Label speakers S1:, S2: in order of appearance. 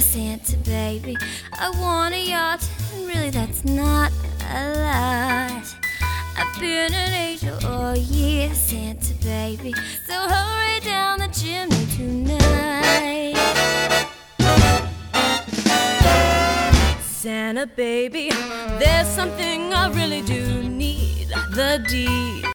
S1: Santa baby, I want a yacht, and really that's not a lot. I've been an angel all year, Santa baby, so hurry down the chimney tonight. Santa baby, there's something I really do need, the deed